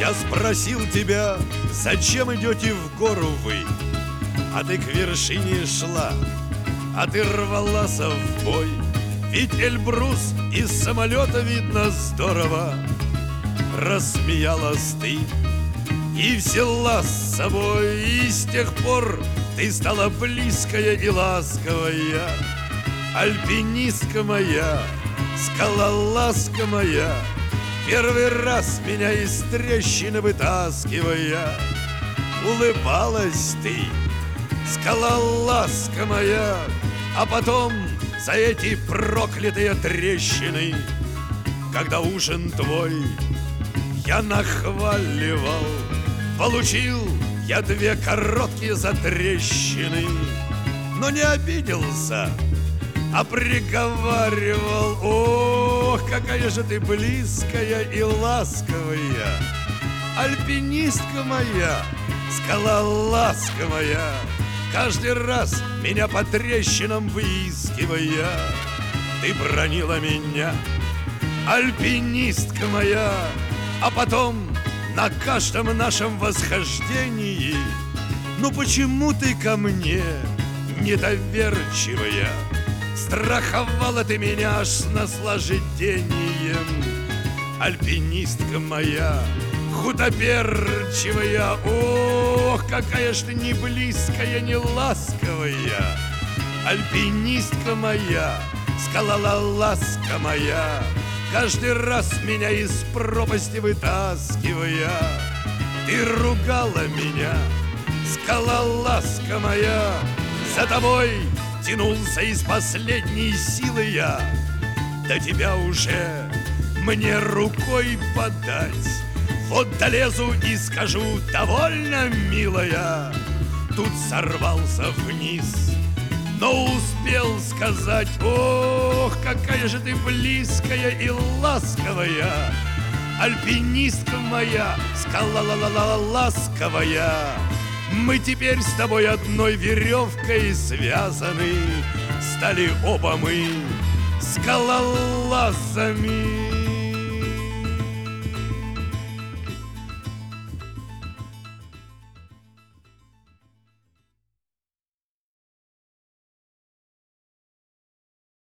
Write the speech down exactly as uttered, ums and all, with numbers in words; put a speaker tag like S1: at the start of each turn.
S1: Я спросил тебя, зачем идете в гору вы? А ты к вершине шла, а ты рвалась в бой. Ведь Эльбрус из самолета видно здорово. Рассмеялась ты и взяла с собой, и с тех пор ты стала близкая и ласковая. Альпинистка моя, скалолазка моя, первый раз меня из трещины вытаскивая. Улыбалась ты, скалолазка моя, а потом за эти проклятые трещины, когда ужин твой я нахваливал, получил я две короткие затрещины, но не обиделся, а приговаривал: ох, какая же ты близкая и ласковая, альпинистка моя, скалолазка моя, каждый раз меня по трещинам выискивая. Ты бранила меня, альпинистка моя, а потом на каждом нашем восхождении: ну почему ты ко мне недоверчивая? Страховала ты меня аж с наслаждением. Альпинистка моя, худоперчивая, ох, какая ж ты не близкая, не ласковая. Альпинистка моя, скалолазка моя, каждый раз меня из пропасти вытаскивая. Ты ругала меня, скалолазка моя, за тобой тянулся из последней силы я. До тебя уже мне рукой подать. Вот долезу и скажу: довольно, милая. Тут сорвался вниз, но успел сказать: ох, какая же ты близкая и ласковая, альпинистка моя, скалолазковая. Мы теперь с тобой одной веревкой связаны, стали оба мы скалолазами.